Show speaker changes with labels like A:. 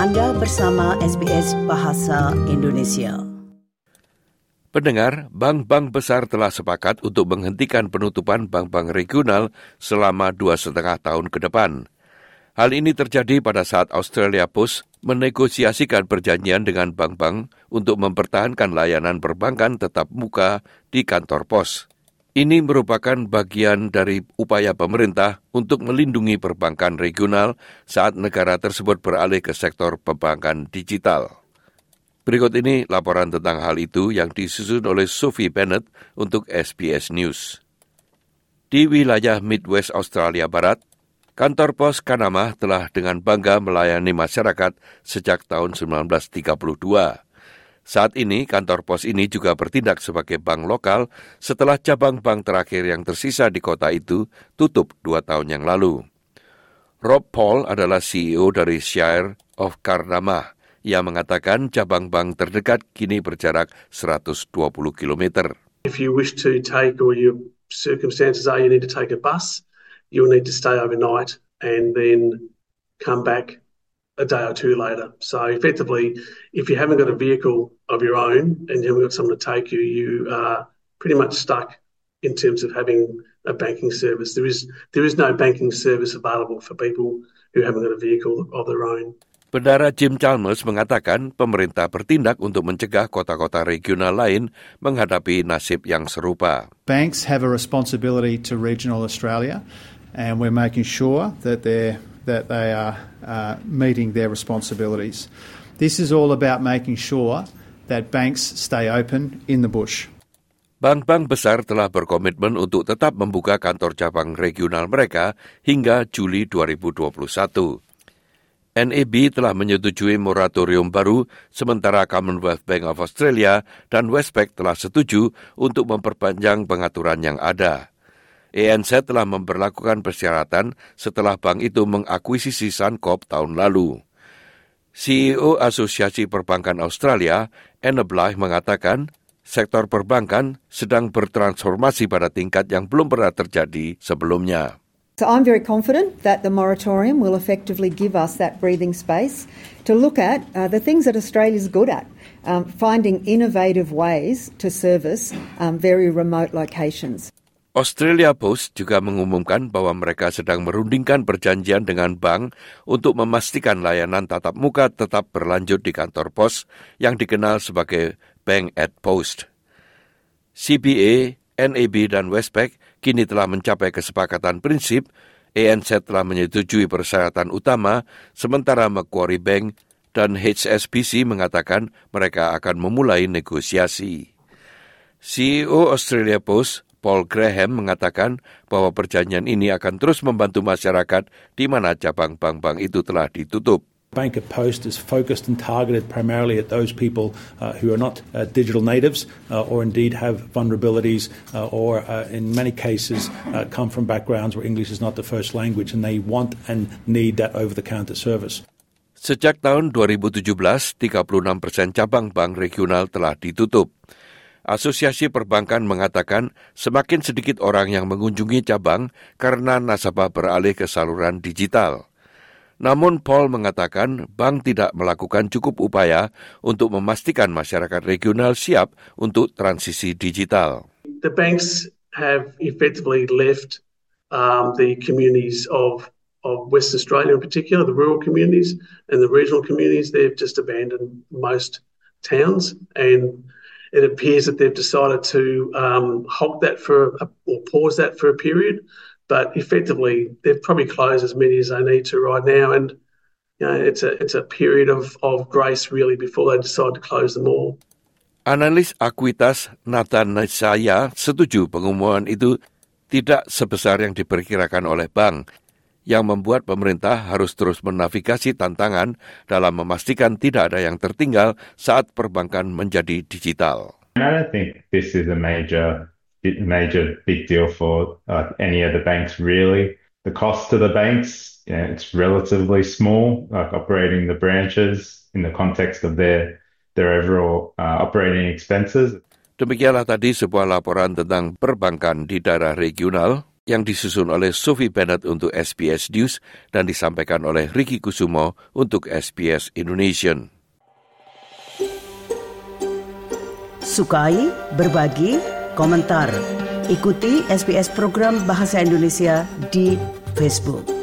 A: Anda bersama SBS Bahasa Indonesia.
B: Pendengar, bank-bank besar telah sepakat untuk menghentikan penutupan bank-bank regional selama 2,5 tahun ke depan. Hal ini terjadi pada saat Australia Post menegosiasikan perjanjian dengan bank-bank untuk mempertahankan layanan perbankan tetap muka di kantor pos. Ini merupakan bagian dari upaya pemerintah untuk melindungi perbankan regional saat negara tersebut beralih ke sektor perbankan digital. Berikut ini laporan tentang hal itu yang disusun oleh Sophie Bennett untuk SBS News. Di wilayah Midwest Australia Barat, kantor pos Kanama telah dengan bangga melayani masyarakat sejak tahun 1932. Saat ini, kantor pos ini juga bertindak sebagai bank lokal setelah cabang bank terakhir yang tersisa di kota itu tutup 2 tahun yang lalu. Rob Paul adalah CEO dari Shire of Kanama. Ia mengatakan cabang bank terdekat kini berjarak 120 km.
C: If you wish to take, or your circumstances are you need to take a bus, you'll need to stay overnight and then come back a day or two later. So effectively, if you haven't got a vehicle of your own and you haven't got someone to take you, you are pretty much stuck in terms of having a banking service. There is no banking service available for people who haven't got a vehicle of their own.
B: Bendahara Jim Chalmers mengatakan pemerintah bertindak untuk mencegah kota-kota regional lain menghadapi nasib yang serupa.
D: Banks have a responsibility to regional Australia, and we're making sure that they are meeting their responsibilities. This is all about making sure that banks stay open in the bush.
B: Bank-bank besar telah berkomitmen untuk tetap membuka kantor cabang regional mereka hingga Juli 2021. NAB telah menyetujui moratorium baru, sementara Commonwealth Bank of Australia dan Westpac telah setuju untuk memperpanjang pengaturan yang ada. ANZ telah memberlakukan persyaratan setelah bank itu mengakuisisi Suncorp tahun lalu. CEO Asosiasi Perbankan Australia, Anna Bligh, mengatakan sektor perbankan sedang bertransformasi pada tingkat yang belum pernah terjadi sebelumnya.
E: So I'm very confident that the moratorium will effectively give us that breathing space to look at the things that Australia's good at, finding innovative ways to service very remote locations.
B: Australia Post juga mengumumkan bahwa mereka sedang merundingkan perjanjian dengan bank untuk memastikan layanan tatap muka tetap berlanjut di kantor pos yang dikenal sebagai Bank at Post. CBA, NAB dan Westpac kini telah mencapai kesepakatan prinsip. ANZ telah menyetujui persyaratan utama, sementara Macquarie Bank dan HSBC mengatakan mereka akan memulai negosiasi. CEO Australia Post, Paul Graham, mengatakan bahwa perjanjian ini akan terus membantu masyarakat di mana cabang bank-bank itu telah ditutup.
F: Bank at Post is focused and targeted primarily at those people who are not digital natives or indeed have vulnerabilities or in many cases come from backgrounds where English is not the first language and they want and need that over-the-counter service.
B: Sejak tahun 2017, 36% cabang bank regional telah ditutup. Asosiasi Perbankan mengatakan semakin sedikit orang yang mengunjungi cabang karena nasabah beralih ke saluran digital. Namun Paul mengatakan bank tidak melakukan cukup upaya untuk memastikan masyarakat regional siap untuk transisi digital.
C: The banks have effectively left the communities of Western Australia in particular, the rural communities and the regional communities. They've just abandoned most towns, and it appears that they've decided to halt that or pause that for a period. But effectively, they've probably closed as many as they need to right now, and you know, it's a period of grace really before they decide to close them all.
B: Analis Acuitas Nathan Nesaya setuju pengumuman itu tidak sebesar yang diperkirakan oleh bank, yang membuat pemerintah harus terus menavigasi tantangan dalam memastikan tidak ada yang tertinggal saat perbankan menjadi digital.
G: I don't think this is a major big deal for any of the banks really. The cost to the banks, it's relatively small, like operating the branches in the context of their overall operating expenses.
B: Demikianlah tadi sebuah laporan tentang perbankan di daerah regional. yang disusun oleh Sophie Bennett untuk SBS News dan disampaikan oleh Ricky Kusumo untuk SBS Indonesian.
A: Sukai, berbagi, komentar. Ikuti SBS program Bahasa Indonesia di Facebook.